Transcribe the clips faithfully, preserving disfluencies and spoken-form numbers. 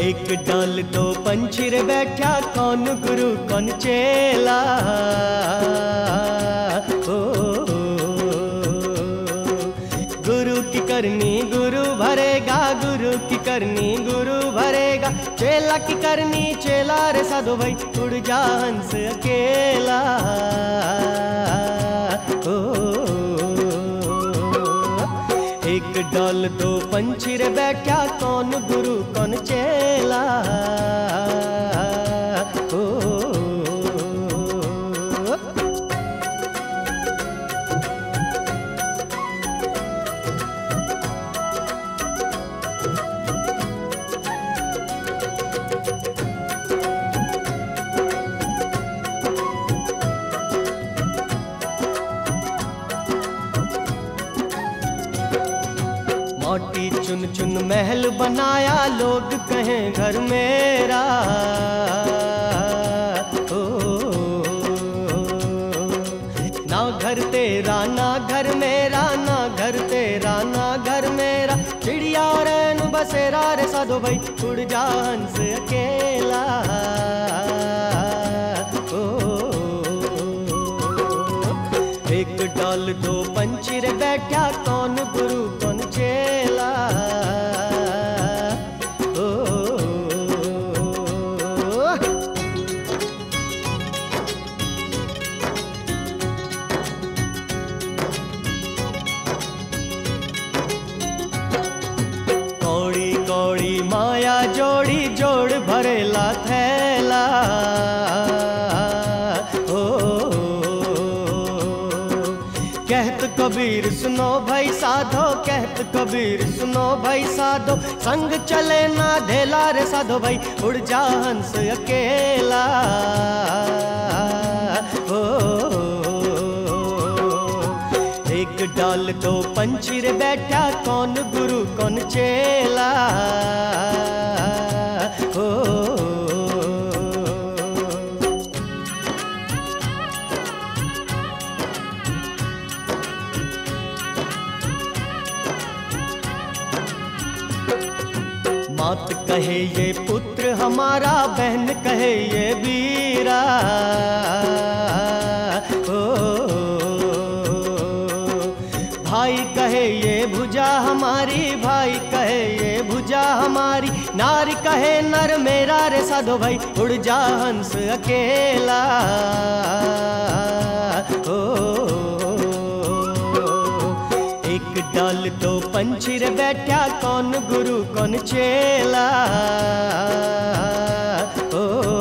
एक डाल दो पंछी रे बैठा, कौन गुरु कौन चेला। ओ, गुरु की करनी गुरु भरेगा, गुरु की करनी गुरु भरेगा। चेला की करनी चेला रे साधो भाई, उड़ जा हंस अकेला। ओ, एक डाल दो पंछी रे बैठा, कौन गुरु कौन चेला। ओ, मोटी चुन चुन महल बनाया, लोग कहें घर मेरा। ओ, ना घर तेरा ना घर मेरा, ना घर तेरा ना घर मेरा। चिड़िया रैन बसेरा रे साधो भाई, उड़ जा हंस अकेला। ओ, एक डाल दो पंछी रे बैठा, कौन गुरु कौन चेला। ओ, कौड़ी कौड़ी माया जोड़ी, जोड़ भरेला थैला। कहत कबीर सुनो भाई साधो, कहत कबीर सुनो भाई साधो। संग चले ना धेला रे साधो भाई, उड़ जा हंस अकेला। ओ, एक डाल दो पंछी रे बैठा, कौन गुरु कौन चेला। ओ, मात कहे ये पुत्र हमारा, बहन कहे ये वीरा। ओ, भाई कहे ये भुजा हमारी, भाई कहे ये भुजा हमारी। नारी कहे नर मेरा रे साधो भाई, उड़ जा हंस अकेला। ओ, एक डाल दो पंछी रे बैठा, कौन गुरु कौन चेला। ओ,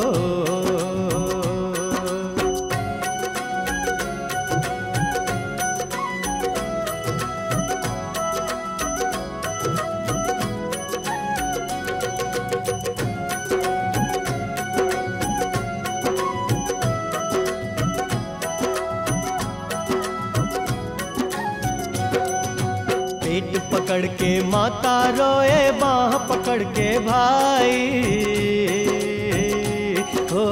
पेट पकड़ के माता रोए, बाह पकड़ के भाई। हो,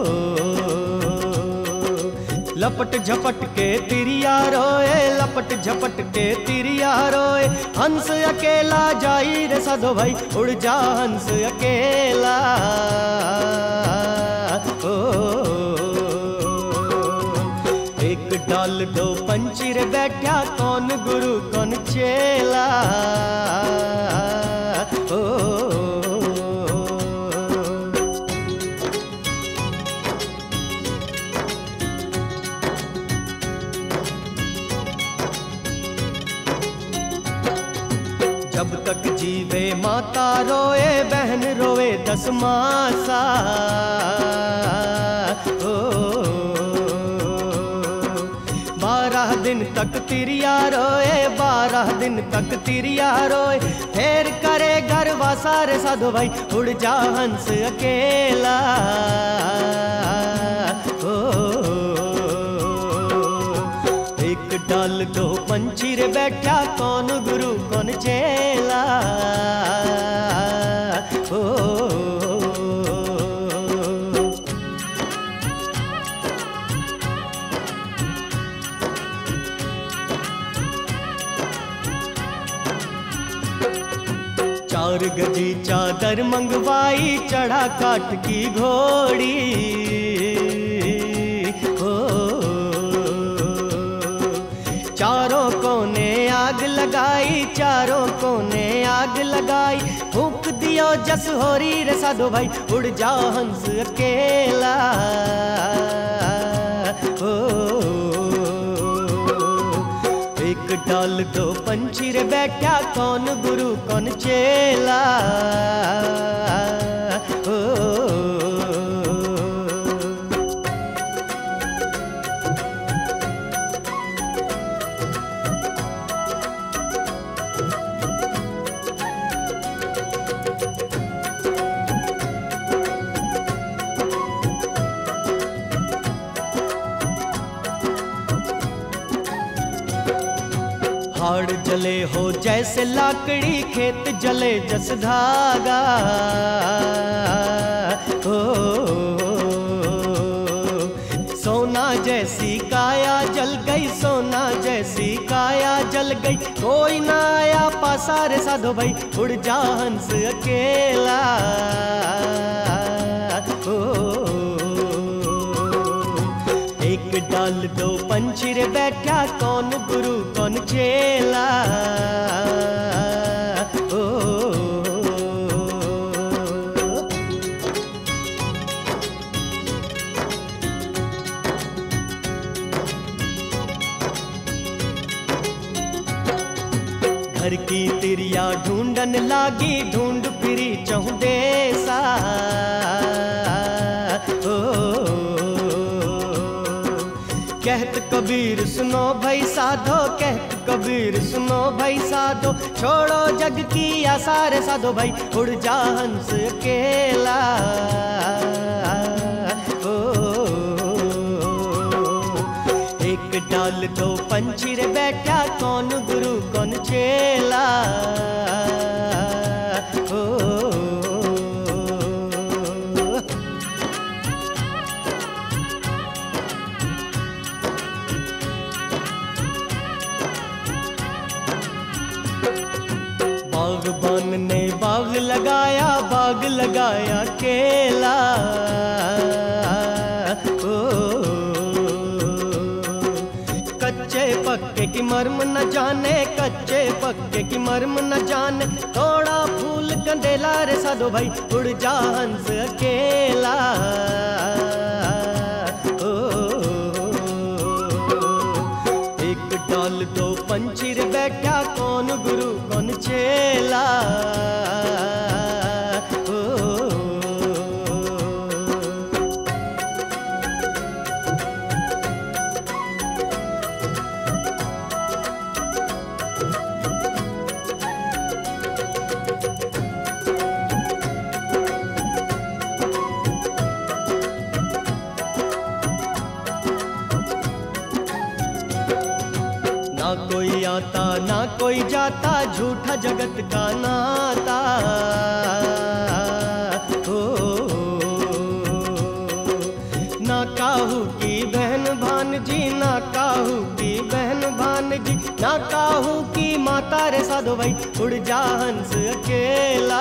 लपट झपट के तिरिया रोए, लपट झपट के तिरिया रोए। हंस अकेला जाई रे साधो भाई, उड़ जा हंस अकेला। ओ, एक डाल दो पंछी रे बैठा, कौन गुरु कौन चेला। ओ, जब तक जीवे माता रोए, बहन रोए दस मासा। ओ, बारह दिन तक तिरिया रोए, बारह दिन तक तिरिया रोए। फेर करे घर वासा रे साधो भाई, उड़ जा हंस अकेला। ओ, एक डाल दो पंछी रे बैठा, कौन गुरु कौन चेला। ओ, चार गजी चादर मंगवाई, चढ़ा काठ की घोड़ी। हो चारों कोने आग लगाई, चारों कोने आग लगाई। फूंक दियो जस होरी रे साधो भाई, उड़ जा हंस अकेला। हो एक डाल दो पंछी रे बैठा, कौन गुरु कौन चेला। हो हाड़ जले हो जैसे लाकड़ी, खेत जले जस धागा। हो सोना जैसी काया जल गई, सोना जैसी काया जल गई। कोई ना आया पासा रे साधो भाई, उड़ जा हंस अकेला। हो एक डाल दो पंछी रे बैठा, कौन गुरु कौन चेला। ओ घर की तिरिया ढूंढन लागी, ढूंढ फिरी चहु देसा। ओ कहत कबीर सुनो भाई साधो, कहत कबीर सुनो भाई साधो। छोड़ो जग की आशा रे साधो भाई, उड़ जा हंस अकेला। ओ एक डाल दो पंछी रे बैठा, कौन गुरु कौन चेला। ओ बागबान ने बाग लगाया, बाग लगाया केला। ओ कच्चे पक्के की मर्म न जाने, कच्चे पक्के की मर्म न जाने। थोड़ा फूल कंदेला रे साधो भाई, उड़ जा हंस अकेला। ओ एक डाल दो पंछी रे बैठा, कौन गुरु कौन चेला। ओ ना कोई आता ना कोई जाता, झूठा जगत का नाता। हो ना काहू की बहन भानजी, ना काहू की बहन भानजी। ना काहू की माता रे साधो भाई, उड़ जा हंस अकेला।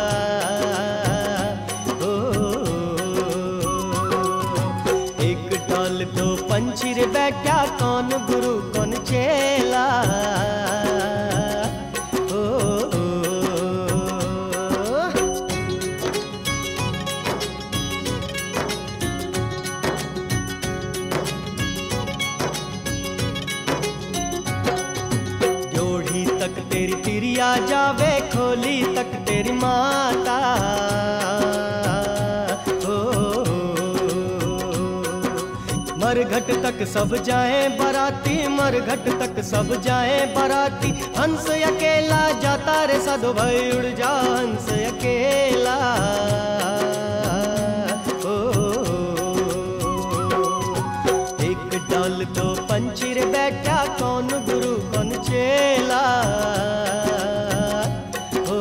हो एक डाल दो पंछी रे बैठा, कौन गुरु कौन चेला। ओ जोड़ी तक तेरी तिरिया जावे, खोली तक तेरी माता। मरघट तक सब जाए बराती, मरघट तक सब जाए बराती। हंस अकेला जाता रे साधो भाई, उड़ जा हंस अकेला। ओ एक डाल दो पंछी रे बैठा, कौन गुरु कौन चेला। ओ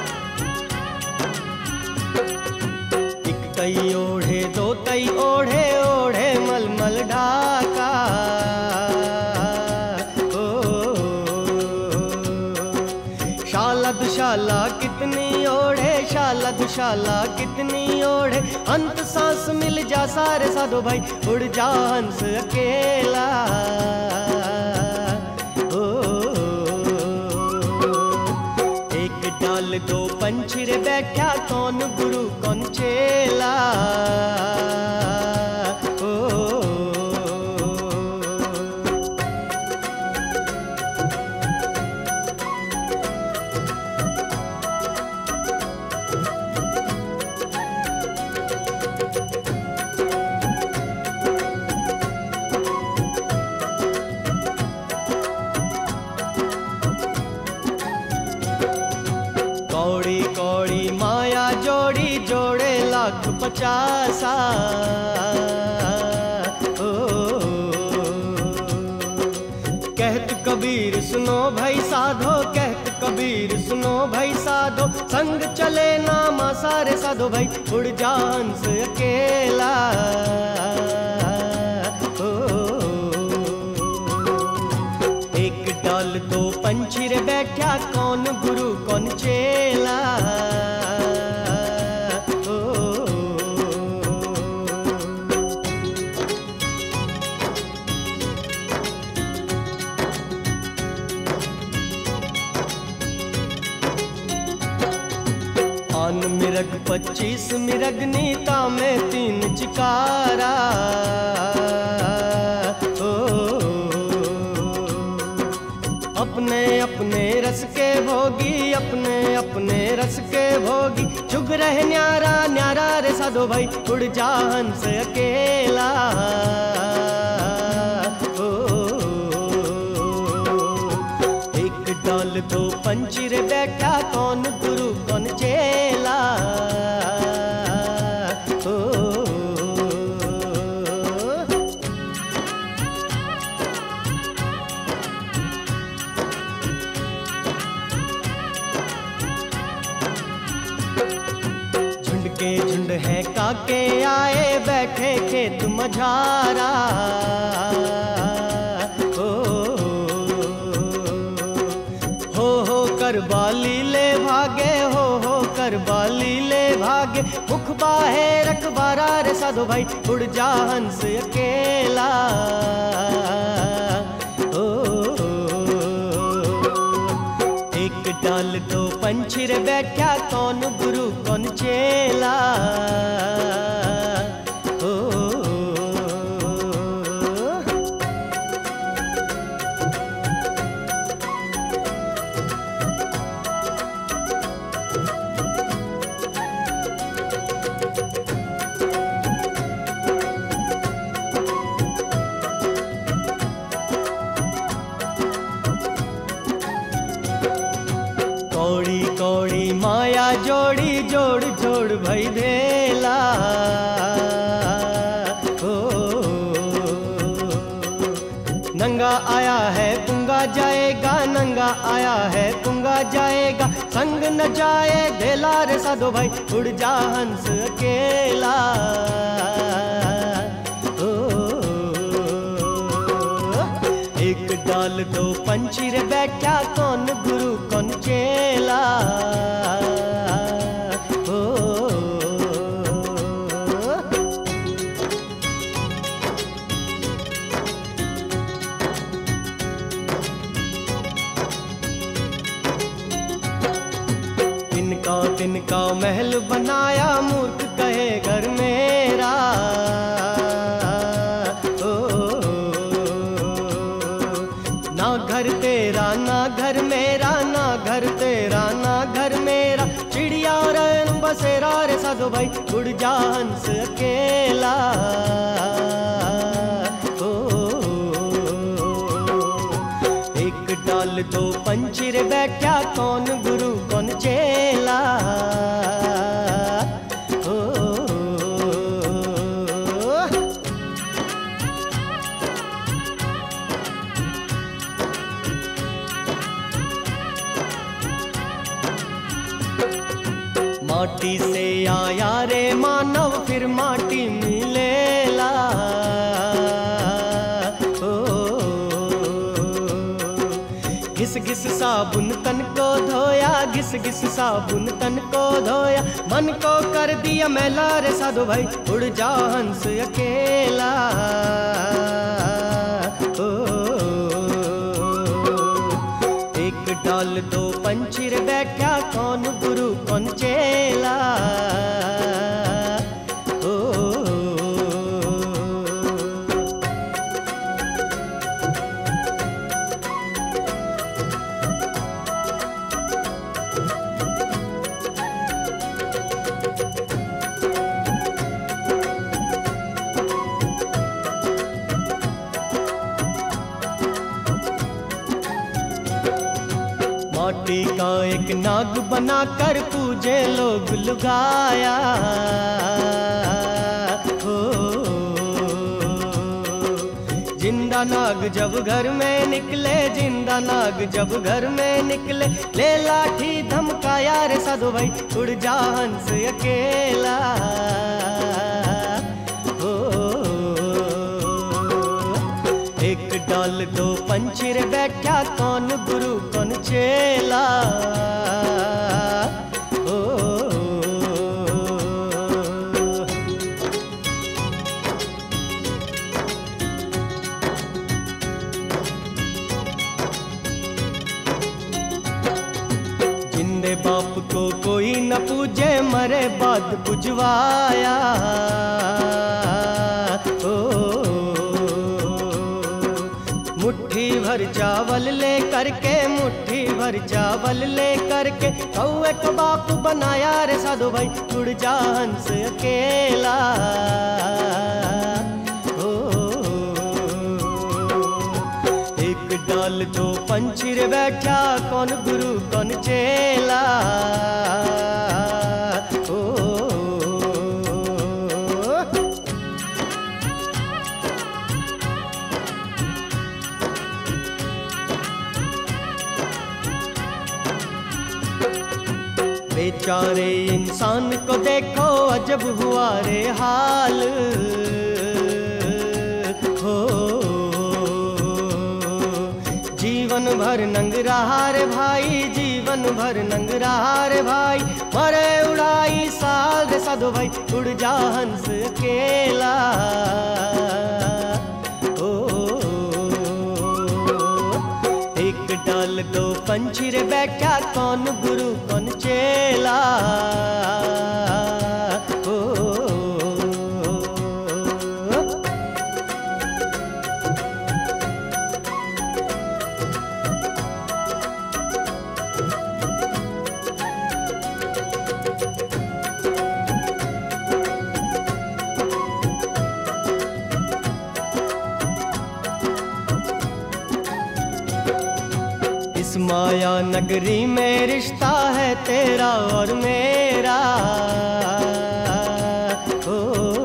तई ओढ़े दो तई ओढ़े, माला दुशाला कितनी ओढ़े, अंत सांस मिल जा सारे साधो भाई, उड़ जा हंस अकेला। ओ, एक डाल दो पंछी रे बैठा, कौन गुरु कौन चेला। कौड़ी कौड़ी माया जोड़ी, जोड़े लाख पचासा। ओ, कहत कबीर सुनो भाई साधो, कहत कबीर सुनो भाई साधो, संग चले नामा सारे साधो भाई, उड़ जा हंस अकेला। ओ, एक डाल दो पंछी रे बैठा, कौन गुरु कौन चेला। ओ, आन मिरग पच्चीस मिरग नीता में तीन चिकारा। ओ, अपने अपने रस के भोगी, अपने अपने रस के भोगी, चुग रहे न्यारा न्यारा रे साधो भाई, उड़ जा हंस अकेला। ओ, एक डाल दो पंछी रे बैठा, कौन गुरु कौन चेला। ओ, के झुंड है काके आए, बैठे खेत मझारा। ओ, हो हो कर बाली ले भागे, हो हो कर बाली ले भागे, मुख बाहे रखबारा रे साधो भाई, उड़ जा हंस अकेला। ओ, एक डाल दो पंछी रे बैठा, कौन गुरु कौन चेला। ओ, कौड़ी कौड़ी माया जोड़ी, जोड़ जोड़ भई भेला। ओ, नंगा आया है पुंगा जाएगा, नंगा आया है पुंगा जाएगा, संग न जाए धेला रे साधो भाई, उड़ जा हंस अकेला। ओ, एक डाल दो पंछी रे बैठा, कौन गुरु कौन चेला। ओ, तिनका तिनका महल बनाया, मूर्ख कहे घर मेरा। ना घर तेरा ना घर मेरा, ना घर तेरा ना घर मेरा, चिड़िया रैन बसेरा रे साधो भाई, उड़ जा हंस अकेला। ओ, एक डाल दो पंछी रे बैठा, कौन गुरु कौन चेला। ओ, माटी से आया रे मानव, फिर माटी मिलेला। ओ, घिस घिस सा साबुन तन को धोया, घिस घिस साबुन तन को धोया, मन को कर दिया मैला रे साधु भाई, उड़ जा हंस अकेला। ओ, एक डाल दो पंछी रे बैठा, कौन गुरु कौन चेला। माटी का एक नाग बनाकर पूजे लोग लुगाया। हो जिंदा नाग जब घर में निकले, जिंदा नाग जब घर में निकले, ले लाठी धमकाया रे साधु भाई, उड़ जा हंस अकेला। एक डाल दो पंछी रे बैठा, कौन गुरु कौन चेला। ओ, जिंदे बाप को कोई न पूजे, मरे बाद पुजवाया। ओ, मुट्ठी भर चावल ले करके, मुट्ठी भर चावल ले करके, कौए को बाप बनाया रे साधु भाई, उड़ जा हंस अकेला। ओ, एक डाल दो पंछी रे बैठा, कौन गुरु कौन चेला। ओ, बेचारे इंसान को देखो, अजब हुआ रे हाल। हो जीवन भर नंग रहा रे भाई, जीवन भर नंग रहा रे भाई, मरे उड़ाई साल रे साधु भाई, उड़ जा हंस अकेला। ओ, एक डाल दो पंछी रे बैठा, कौन गुरु कौन चेला। ओ, इस माया नगरी में रिश्ता है तेरा और मेरा। ओ,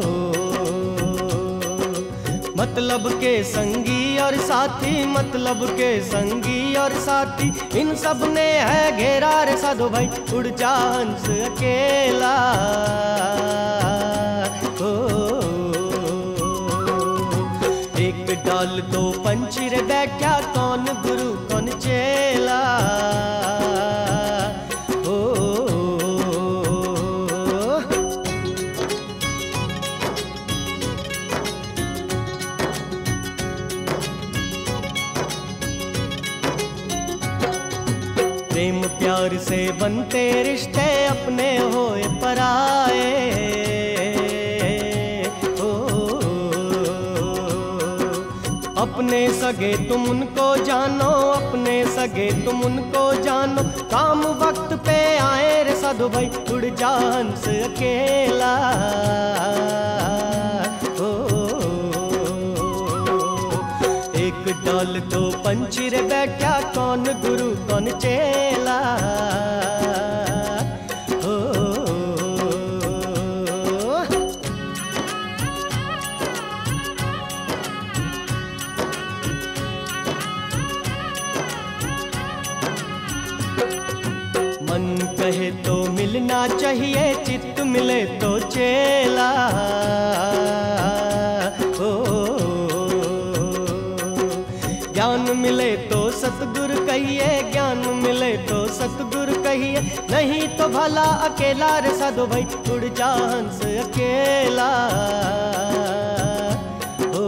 मतलब के संगी और साथी, मतलब के संगी और साथी, इन सब ने है घेरा रे साधु भाई, उड़ जा हंस अकेला। ओ, एक डाल दो पंछी रे बैठा, कौन गुरु कौन चेला। ओ, प्रेम प्यार से बनते रिश्ते, अपने होए पराए। अपने सगे तुम उनको जानो, अपने सगे तुम उनको जानो, काम वक्त पे आए रे साधु भाई, उड़ जा हंस अकेला। ओ, एक डाल दो पंछी रे बैठा, कौन गुरु कौन चेला। ओ, मन कहे तो मिलना चाहिए, चित्त मिले तो चेला। ओ, ज्ञान मिले तो सतगुरु कहिए, ज्ञान सतगुरु कहिए, नहीं तो भला अकेला रे साधो भाई उड़ जा हंस अकेला। ओ,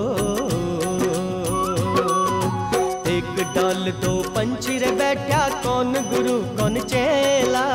एक डाल दो पंछी रे बैठा, कौन गुरु कौन चेला।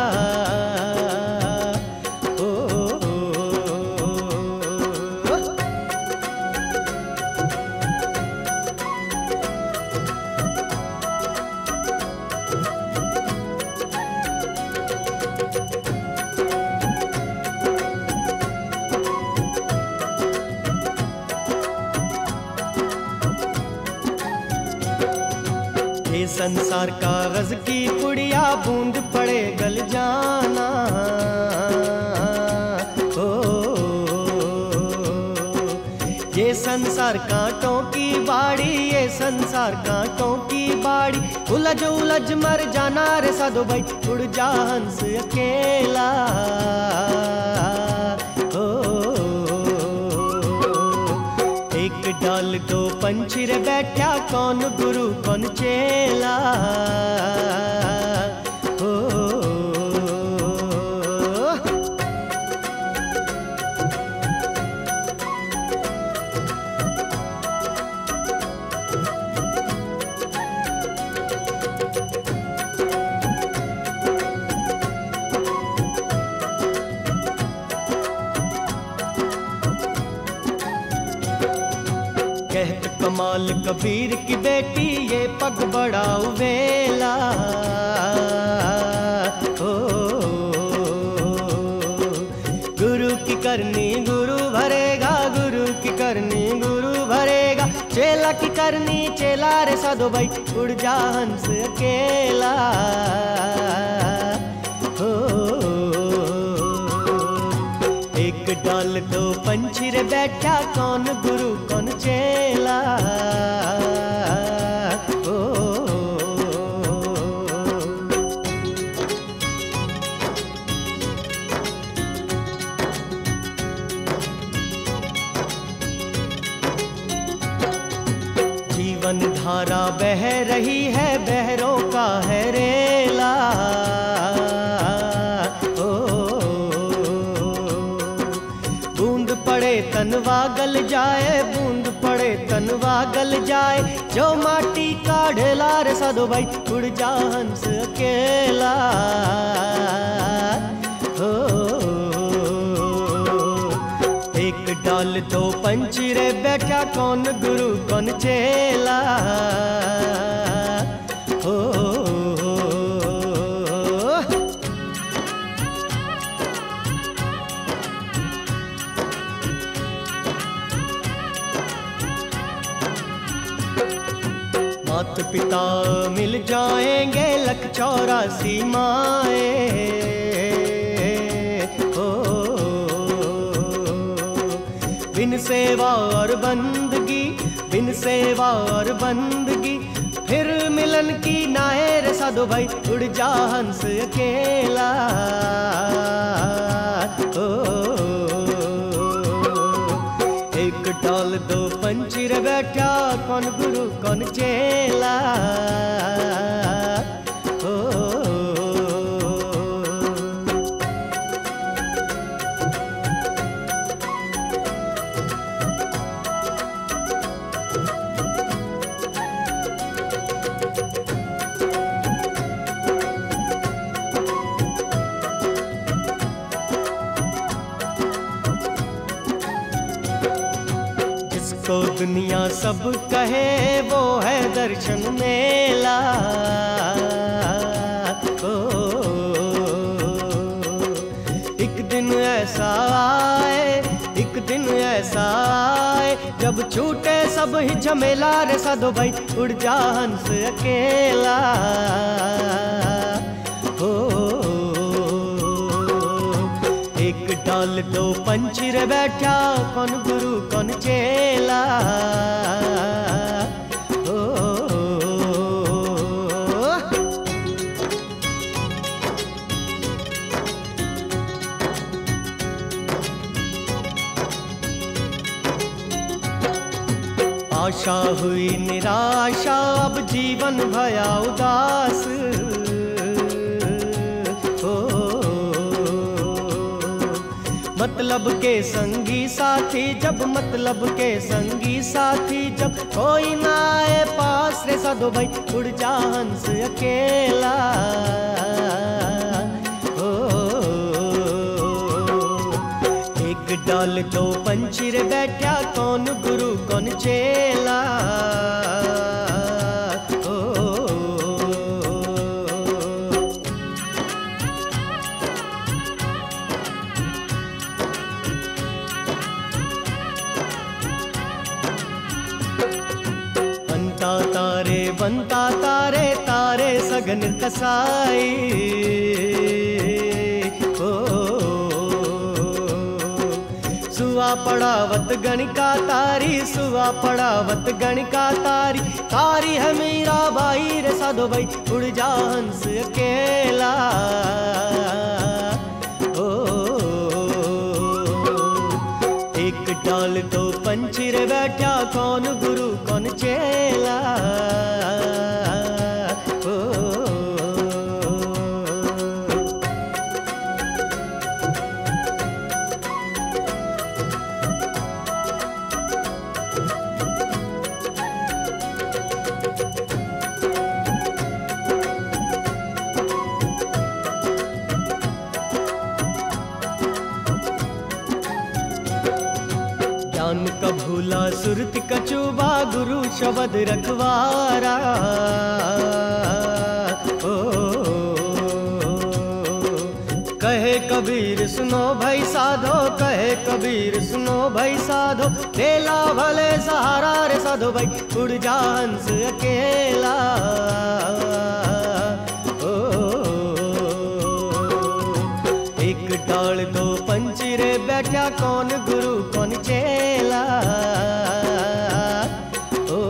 ये संसार कागज की पुड़िया, बूंद पड़े गल जाना। ओ, ये संसार कांटों की बाड़ी, ये संसार कांटों की बाड़ी, उलझ उलझ मर जाना रे साधो भाई उड़ जा हंस अकेला। एक डाल दो पंछी रे बैठा, कौन गुरु कौन चेला। ओ, कहत कमाल कबीर की बेटी, ये पग बड़ा उवेला। ओ, गुरु की करनी गुरु भरेगा, गुरु की करनी गुरु भरेगा, चेला की करनी चेला रे साधो भाई उड़ जा हंस अकेला। ओ, एक डाल दो पंछी रे बैठा, कौन गुरु कौन चेला। ओ, जीवन धारा बह रही है, बहरों का है रेला। पड़े तनवा गल जाए, बूंद पड़े तनवा गल जाए, जो माटी का ढेला रे साधो भाई उड़ जा हंस अकेला। हो, एक डाल दो पंछी रे बैठा, कौन गुरु कौन चेला। हो, मात पिता मिल जाएंगे, लख चौरासी माए। ओ, बिन सेवा और बंदगी, बिन सेवा और बंदगी, फिर मिलन की नाए रे साधो भाई उड़ जा हंस अकेला। ओ, एक डाल दो पंछी रे बैठा, कौन गुरु कौन चेला। ओ, तो दुनिया सब कहे वो है दर्शन मेला। ओ, एक दिन ऐसा आए, एक दिन ऐसा आए, जब छूटे सब ही झमेला रे साधो भाई उड़ जा हंस अकेला। ओ, एक डाल दो पंछी रे बैठा, कौन गुरु कौन चेला। ओ, आशा हुई निराशा, अब जीवन भया उदास। मतलब के संगी साथी जब, मतलब के संगी साथी जब, कोई ना आए पास रे साधो भाई उड़ जा हंस अकेला। ओ, एक डाल दो पंछी रे बैठा, कौन गुरु कौन चेला। तारे बनता तारे तारे सगन कसाई। ओ सुआ पड़ावत गणिका तारी, सुआ पड़ावत गणिका तारी, तारी है मीरा बाई रे साधो भाई उड़ जा हंस अकेला। ओ एक डाल दो पंछी रे बैठा, कौन गुरु कौन चेला। ओ, ज्ञान का भूला सुरति कचुबा, गुरु शब्द रखवारा। ओ कहे कबीर सुनो भाई साधो, कहे कबीर सुनो भाई साधो, लेला भले सहारा रे साधो भाई उड़ जा हंस अकेला। ओ एक डाल दो पंछी रे बैठा, कौन गुरु कौन चेला। ओ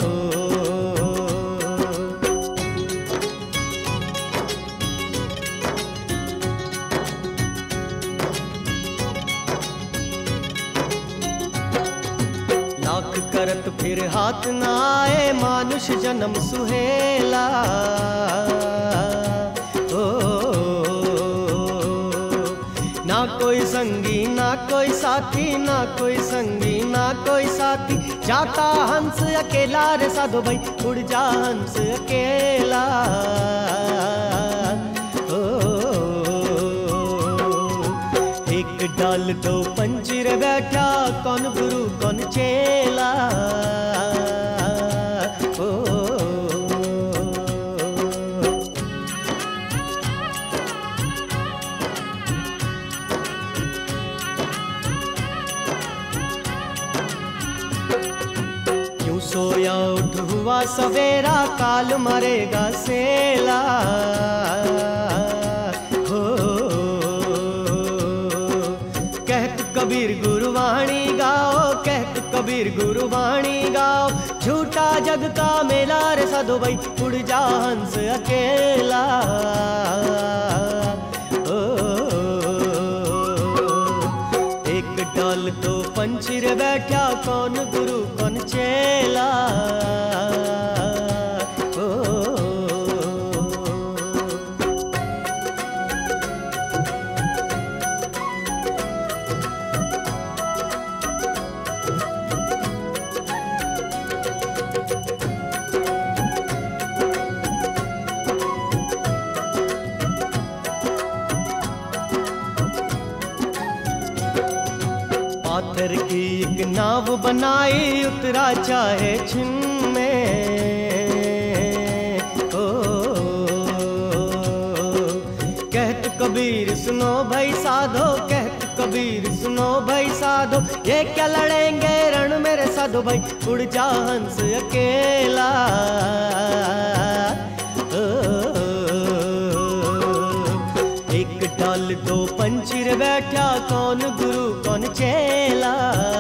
लाख करत फिर हाथ ना आए, मानुष जन्म सुहेला। ना कोई संगी ना कोई साथी, ना कोई संगी ना कोई साथी, जाता हंस अकेला रे साधो भाई उड़ जा हंस अकेला। ओ एक डाल दो पंछी रे बैठा, कौन गुरु कौन चेला। ओ सोया उठ हुआ सवेरा, काल मरेगा सेला। हो कहत कबीर गुरुवाणी गाओ, कहत कबीर गुरुवाणी गाओ, झूठा जग का मेला रे साधो भाई उड़ जा हंस अकेला। ओ एक डाल दो पंछी रे बैठा, कौन गुरु कौन चेला। ओ पाथर की एक नाव बनाई, उतरा चाहे छिन में। ओ कहत कबीर सुनो भाई साधो, कहत कबीर सुनो भाई साधो, ये क्या लड़ेंगे रण मेरे साधो भाई उड़ जा हंस अकेला। ओ एक डाल दो पंछी रे बैठा, कौन गुरु कौन चेला।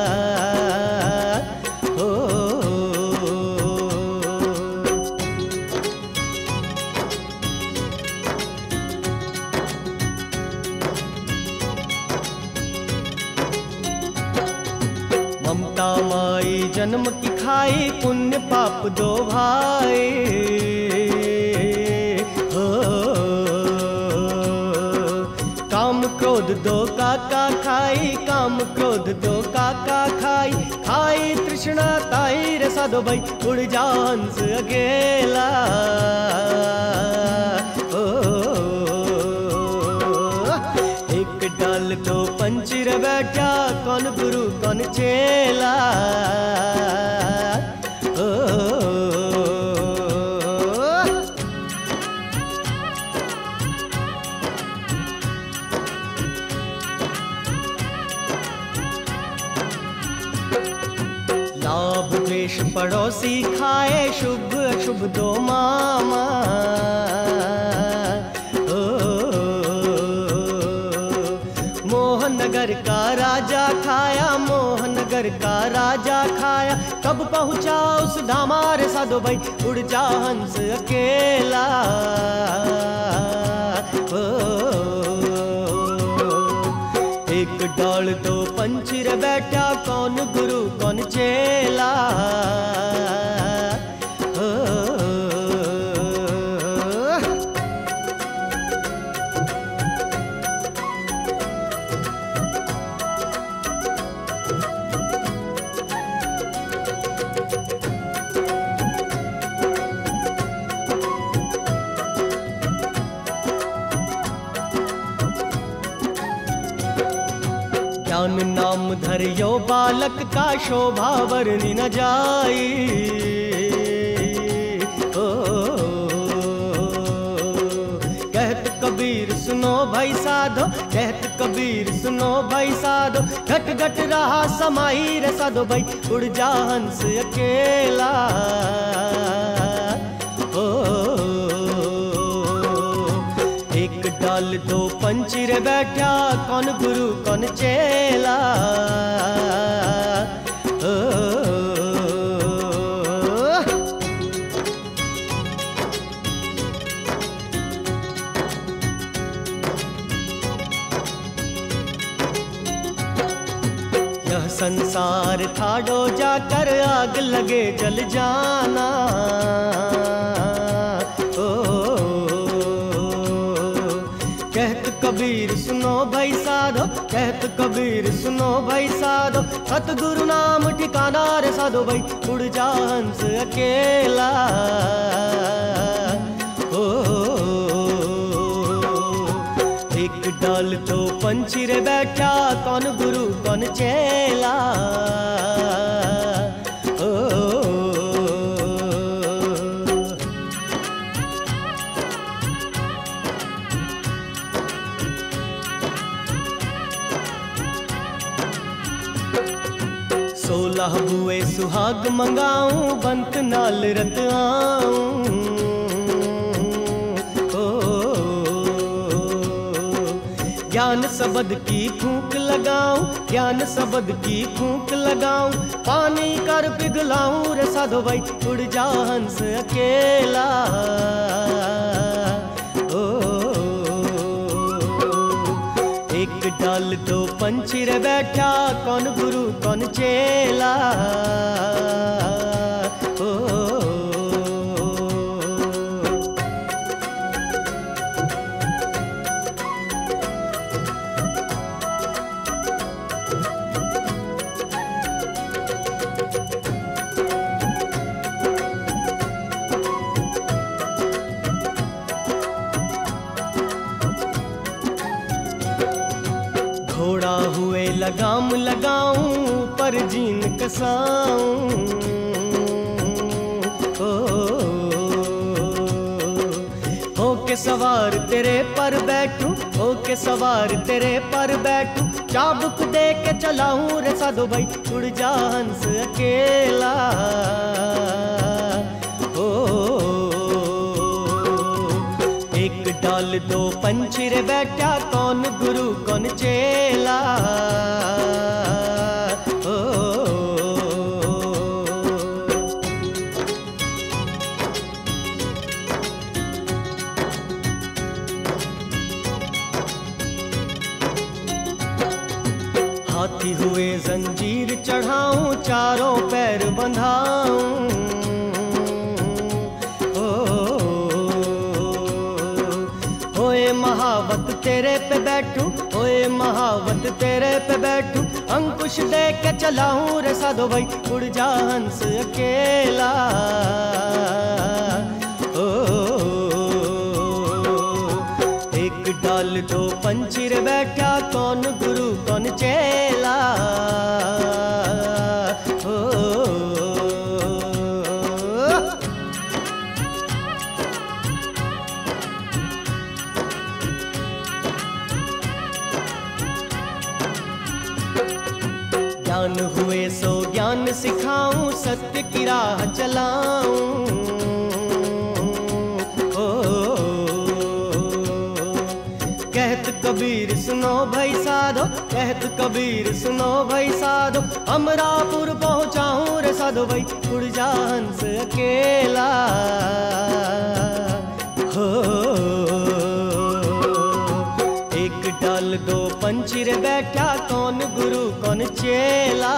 ओ ममता माई जन्म की खाई, पुण्य पाप दो भाई। हो काम क्रोध क्रोध दो काका खाई, काम क्रोध दो काका खाई, खाई तृष्णा ताई रे साधो भाई, उड़ जा हंस अकेला। ओ, एक डाल दो पंछी रे बैठा, कौन गुरु कौन चेला। लाभ द्वेष पड़ोसी खाए, शुभ अशुभ दो मामा। ओ, मोहनगर का राजा खाया, मोहनगर का राजा खाया, कब पहुंचा उस धामा रे साधो भाई, उड़ जा हंस अकेला। ओ, एक डाल दो पंछी रे बैठा, कौन गुरु कौन चेला। ओ, ज्ञान नाम धरियो बालक का, शोभा वर्णि न जाई। ओ, कहत कबीर सुनो भाई साधो, कहत कबीर सुनो भाई साधो, घट घट रहा समाई रे साधो भाई, उड़ जा हंस अकेला। ओ, एक डाल दो पंछी रे बैठा, कौन गुरु कौन चेला। ओ, यह संसार ठाडो जाकर, आग लगे जल जाना। ओ, कहत कबीर सुनो भाई साधो, कहत कबीर सुनो भाई साधो, सतगुरु नाम ठिकाना रे साधो भाई, उड़ जा हंस अकेला। ओ, एक डाल दो पंछी रे बैठा, कौन गुरु कौन चेला। ओ, सोलह बुए सुहाग मंगाऊं, बंत नाल रत आऊं। ओ, ज्ञान सबद की फूंक लगाऊं, ज्ञान सबद की फूंक लगाऊं, पानी कर पिघलाऊं रे साधो भाई, उड़ जा हंस अकेला। ओ, एक डाल दो पंछी रे बैठा, कौन गुरु कौन चेला। ओ, घोड़ा हुए लगाम लगाऊं, पर जीन कसाऊं। ओ, हो के सवार तेरे पर बैठूं, हो के सवार तेरे पर बैठूं, चाबुक दे के चलाऊं रे साधो भाई, उड़ जा हंस अकेला। ओ, एक डाल दो पंछी रे बैठा, कौन गुरु कौन चेला। ओ, हाथी हुए जंजीर चढ़ाऊं, चारों पैर बंधाऊं। ओ, होए महावत तेरे पे बैठूं, ओए महावत तेरे पे बैठूं, अंकुश दे के चलाऊं रे साधो भाई, उड़ जा हंस अकेला। ओ, एक डाल दो पंछी रे बैठा, कौन गुरु कौन चेला। ज्ञान हुए सो ज्ञान सिखाऊं, सत्य की राह चलाऊं। ओ, कहत कबीर सुनो भाई साधो, कहत कबीर सुनो भाई साधो, अमरापुर पहुंचाऊं रे साधो भाई, उड़ जा हंस अकेला। हो, एक डाल दो पंछी रे बैठा, कौन गुरु कौन चेला।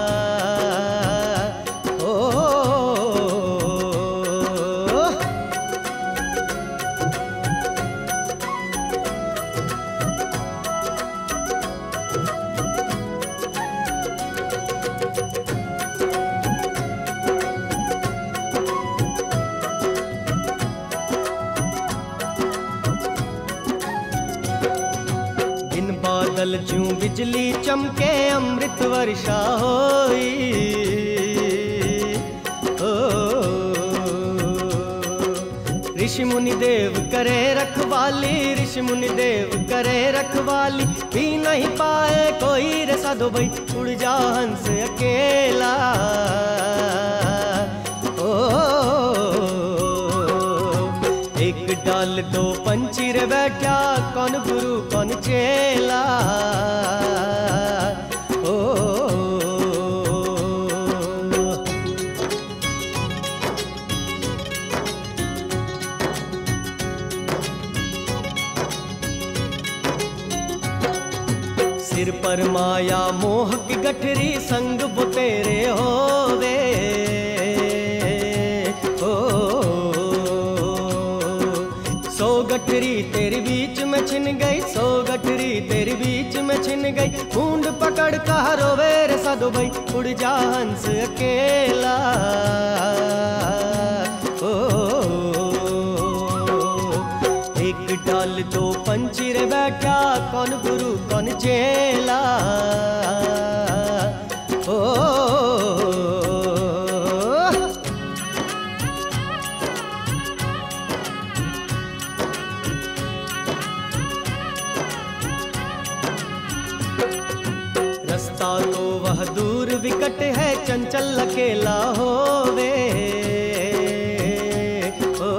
ओ, बादल जूं बिजली चमके, अमृत वर्षा होई। ओ, ऋषि मुनि देव करे रखवाली, ऋषि मुनि देव करे रखवाली, भी नहीं पाए कोई रे साधो भाई, उड़ जा हंस अकेला। ओ, एक डाल दो पंछी रे बैठा, कौन गुरु कौन चेला। ओ, सिर पर माया मोह की गठरी, संग वो तेरे होवे। सो गठरी तेरी बीच में छिन गई, सो गठरी तेरी बीच में छिन गई, ढूंढ पकड़ का रोवे रे साधो भाई, उड़ जा हंस अकेला। ओ, एक डाल दो पंछी रे बैठा, कौन गुरु कौन चेला। ओ, रास्ता तो वह दूर विकट है, चंचल अकेला होवे। ओ,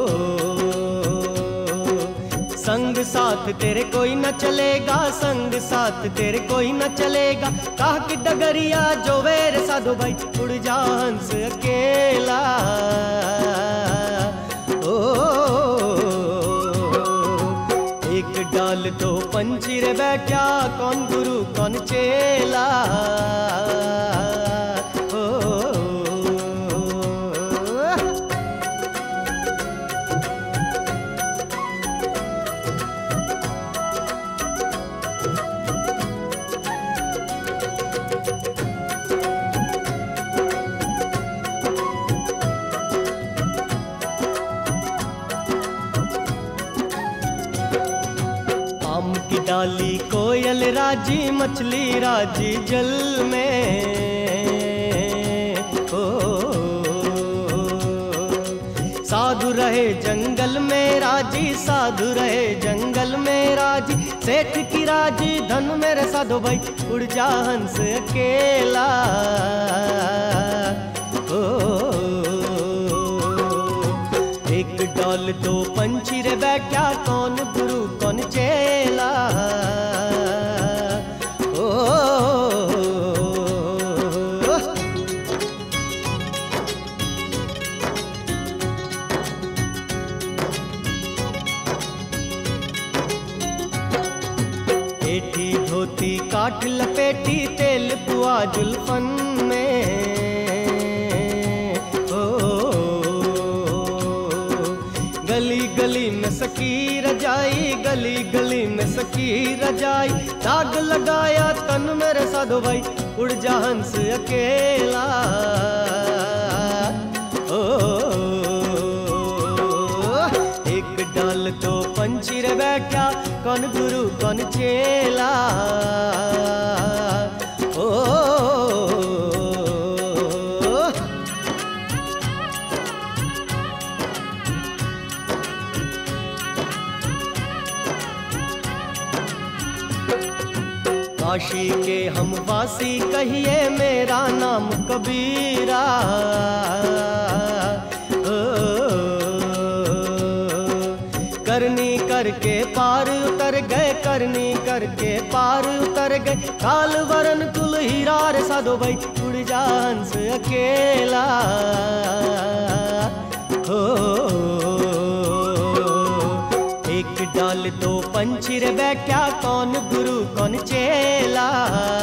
संग साथ तेरे कोई न चलेगा, संग साथ तेरे कोई न चलेगा, काह की डगरिया जो वेर साधो भाई, उड़ जा हंस अकेला। ओ, एक डाल दो पंछी रे बैठा, कौन गुरु कौन चेला। ओ, आम की डाली कोयल राजी, मछली राजी जल में। ओ, साधु रहे जंगल में राजी, साधु रहे जंगल में राजी, सेठ की राजी धन मेरे साधो भाई, उड़ जा हंस अकेला। ओ, एक डाल दो पंछी रे बैठा, कौन गुरु कौन चेला। ओ, एठी धोती काठ लपेटी, तेल पुआ जुल्फन में। गली गली में सकीर जाई, गली गली में सकीर आग लगाया तन मेरे साधो भाई, उड़ जा हंस अकेला। ओ, एक डाल तो पंछी रे बैठा, कौन गुरु कौन चेला। ओ, काशी के हम वासी कहिए मेरा नाम कबीरा। ओ, करनी करके पार उतर गए, करनी करके पार उतर गए, काल वरन कुल हीरा रे साधो भाई, उड़ जा हंस अकेला। हो, एक डाल दो पंछी रे बैठा, कौन गुरु कौन चेला।